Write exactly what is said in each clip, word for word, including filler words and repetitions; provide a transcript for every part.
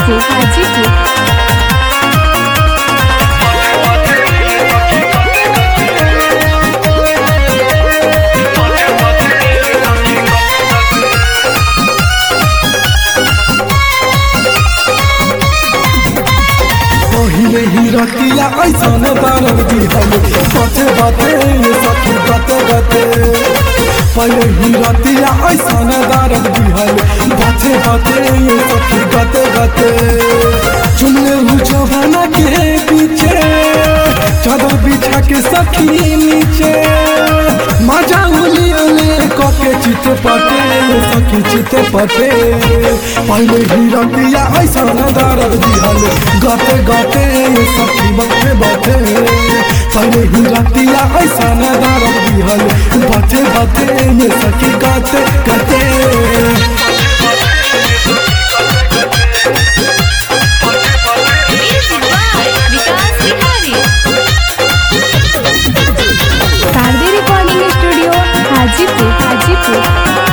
हाजीपुर हाजीपुर पहिले ही रतिया ऐसन दानव दिहल बाते बाते सखी गते गते पहिले ही रतिया ऐसन दानव दिहल बाते बाते सखी गते गते चुनले हूँ जवाना के पीछे चादर बिछा के सखी नीचे मजा उली उली कके चित पटे सखी चित पटे पहिले ही रतिया ऐसन दानव दिहल गते गते सखी बते बते पहिले ही रतिया ऐसन दानव दिहल बते बते सखी गते गते शारदी रिकॉर्डिंग स्टूडियो हाजीपुर हाजीपुर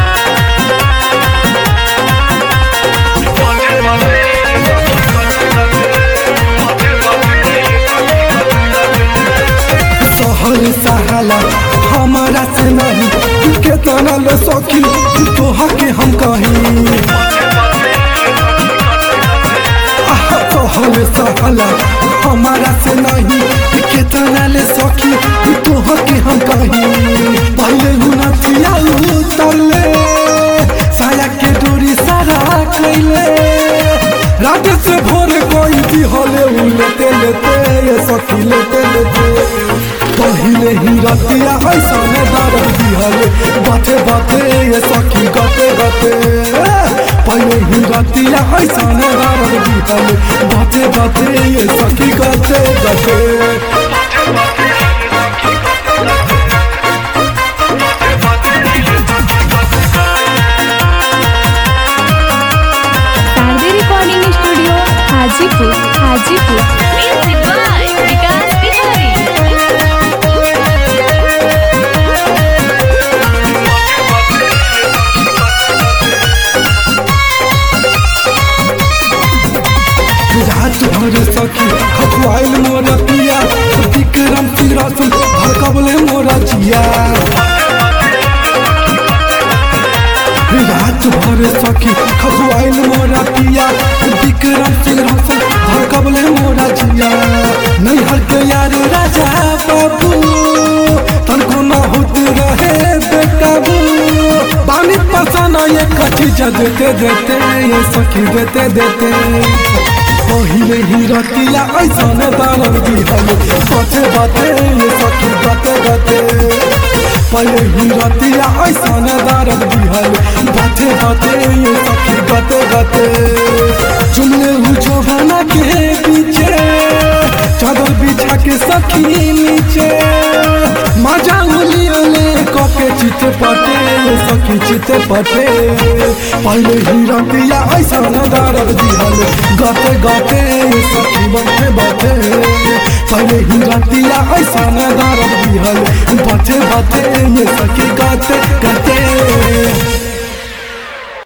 सहल सहाला हमारा से नहीं केतना ले सखी तोहा के हम कहीं सहल सहाला हमारा से नहीं केतना ले सखी तोहा के हम कहीं पहले हुनथिया उतरले साया के डोरी सारा कैले रात से भोर कोई भी होले लेते लेते ये सखी लेते लेते पहिले ही रतिया ऐसन दारद दिहल बाते बाते ये सखी गते गते पहिले ही रतिया ऐसन दारद दिहल बाते बाते ये सखी गते गते शारदी रिकॉर्डिंग स्टूडियो हाजीपुर हाजीपुर रात भर सखी खखुआइल मोरा पिया विक्रम सिंह भड़कबले मोरा जिया रात भर सखी खखुआइल मोरा पिया विक्रम सिंह भड़कबले मोरा जिया नैहर के यार राजा बाबू तनको न होत रहे बेकाबू पानी पसाना ये कठी देते देते ये सखी देते देते पहिले ही रतिया ऐसन दानव दिहल बाते बाते सखी गते गते पहिले ही रतिया ऐसन दानव दिहल बाते बाते सखी गते गते चुनले हूँ जवाना के पीछे चादर बिछा के सखी नीचे मजा उली उली कके चित पटे सखी चित पटे पहिले ही रतिया ऐसन दानव दिहल गते गते सखी बते बते पहिले ही रतिया ऐसन दानव दिहल बते बते सखी गते गते